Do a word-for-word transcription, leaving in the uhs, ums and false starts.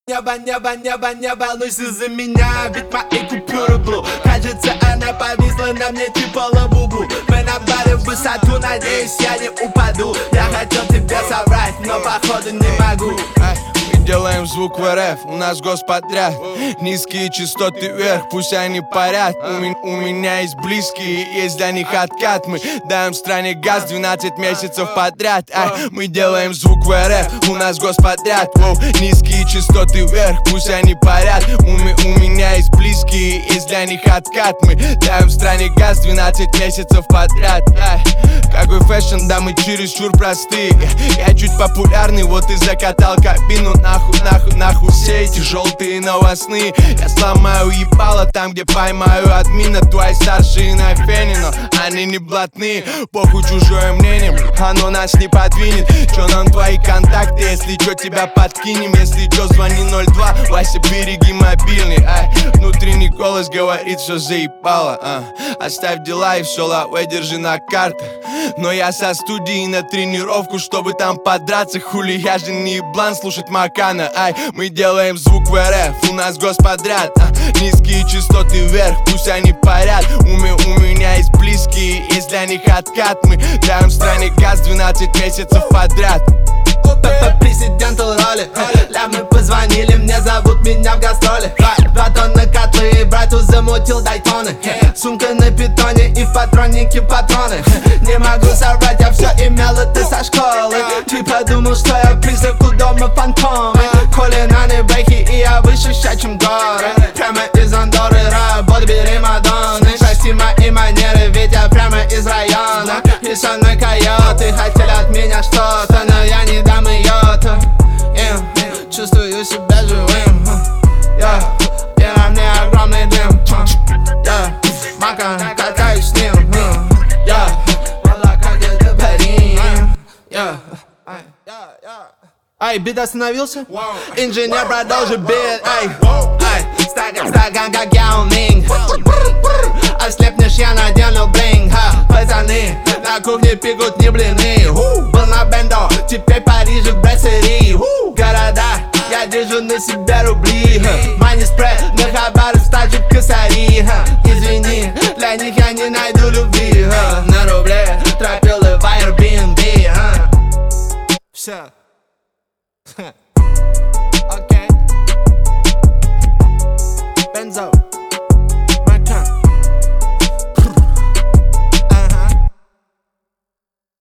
Небо, небо, небо, не волнуйся за меня, ведь мои купюры блу. Кажется, она повисла на мне типа лабубу. Мы набрали высоту, надеюсь, я не упаду. Я хотел тебе соврать, но походу не могу. Мы делаем звук в эр эф, у нас господряд. Низкие частоты вверх, пусть они парят. У, ми- у меня есть близкие, есть для них откат. Мы даем стране газ двенадцать месяцев подряд. Ай, мы делаем звук в эр эф, у нас господряд. Воу, низкие частоты вверх, пусть они парят. У, ми- у меня есть близкие, есть для них откат. Мы даем стране газ двенадцать месяцев подряд. Ай, какой фэшн, да мы чересчур простые. Я чуть популярный, вот и закатал кабину. Нахуй, нахуй, нахуй все эти желтые новостные. Я сломаю ебало там, где поймаю админа. Твои старшие на фене, но они не блатные. Похуй чужое мнение, оно нас не подвинет. Чё нам твои контакты, если чё тебя подкинем. Если чё звони ноль два, Вася, береги мобильный. Ай, внутренний голос говорит, что заебало, а. Оставь дела и все, лавэ, держи на картах. Но я со студии на тренировку, чтобы там подраться. Хули, я же не еблан слушать Макана. Ай, мы делаем звук в эр эф, у нас господряд, а. Низкие частоты вверх, пусть они парят. У, ми- у меня есть близкие, есть для них откат. Мы даем стране газ двенадцать месяцев подряд. По президенту роли, ля, мы позвонили, мне зовут меня в гастроли. Два тонны котлы, брату замутил дайтоны. Сумка на питоне и в патроннике патроны. Не могу соврать, я все имел это со школы. Ты подумал, что я призрак у дома фантомы. Кулинарные брейки, и я выше ща, чем горы. Прямо из Андоры, работа бери Мадонны. Прости мои манеры, ведь я прямо из района. И со мной койоты хотели от меня что-то, но я не дам ее. Yeah, чувствую себя живым. Yeah, yeah, на мне огромный дым. Yeah, мака, катаюсь с ним. Yeah, wallah, как это парень. Yeah. Ай, бит остановился? Инженер продолжит бит. Ай, ай, стакан, стакан, как Яо Минг. Ослепнешь, я надену блинг. Пацаны на кухне пекут не блины. Был на бендо, теперь Париж в брасserie. Города, я держу на себя рубли. Money spread, на хабары стажи косари. Извини, для них я не найду любви. На рубле тропилы в Airbnb. Все.